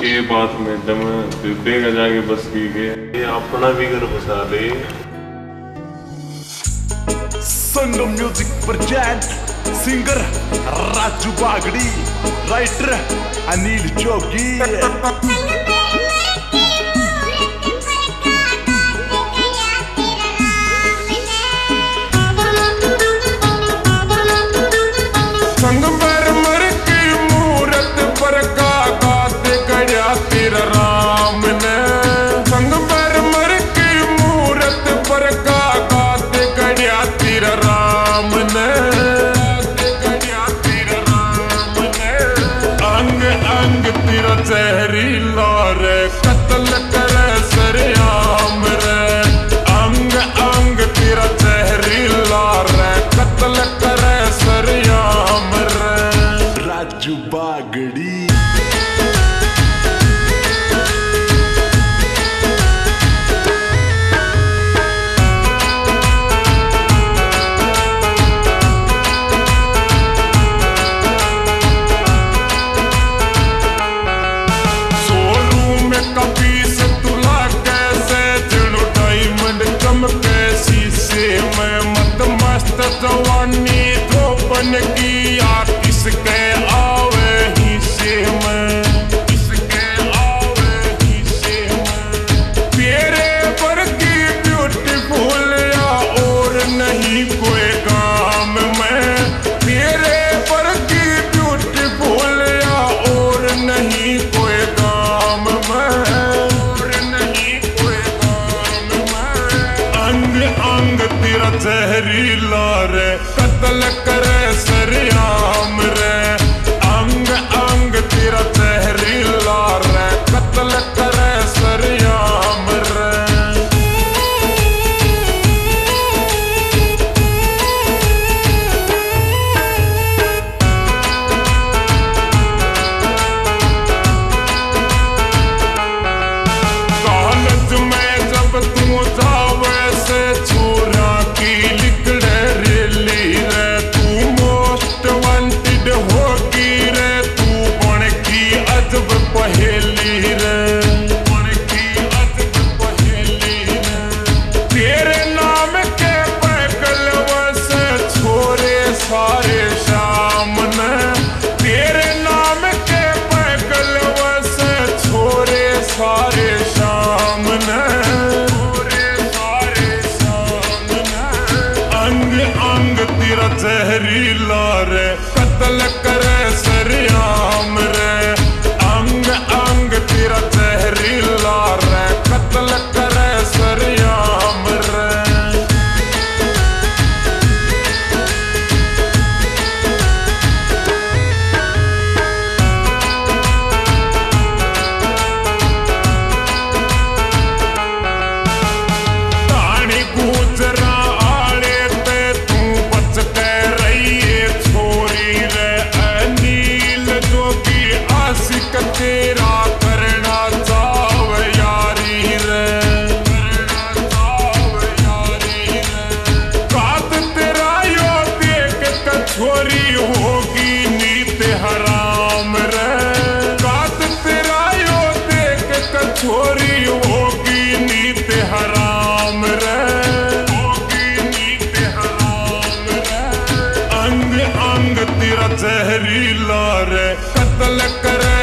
के बात में दम देगा जाके बस की के ये अपना भी घर बसा ले। Sangam music present singer Raju Bagdi, writer Anil Jogi. जहरीला रे कत्ल करे सरेआम रे, अंग अंग तेरा जहरीला रे कत्ल करे सरेआम रे। राजू बागड़ी जवानी धोपन की यार किसके आवे ही से मैं, किसके आवे ही से मैं। तेरे पर की ब्यूटीफुल या और नहीं कोई काम में, तेरे पर की ब्यूटीफुल या और नहीं कोई काम में, और नहीं कोई काम में। अंग अंग तेरा जहरीला रे कत्ल करे सरेआम रे, अंग अंग तेरा जहरीला रे कत्ल करे सरेआम रे। कॉलेज में जब तू जावे से छोरा की लिखड़े रेली रे, तू मोस्ट वांटेड होगी रे, तू बन की अजब पहेली रे, बन की अजब पहेली रे। तेरे नाम के पैगल से छोरे सारे शाम ने, तेरे नाम के पैगल से छोरे सारे शाम ने, तेरा जहरीला रे कत्ल करे सरेआम रे, अंग अंग तेरा जहरीला रे कत्ल करे सरेआम रे। कहानी गुजरा तेरा करना चाव यारी रे, करना चाव यारी रे। कात तेरा यो देख कछोरी होगी नीत हराम रे, कात तेरा यो देख कछोरी होगी नीत हराम रे, होगी नीत हराम रे। अंग अंग तेरा जहरीला रे कत्ल करे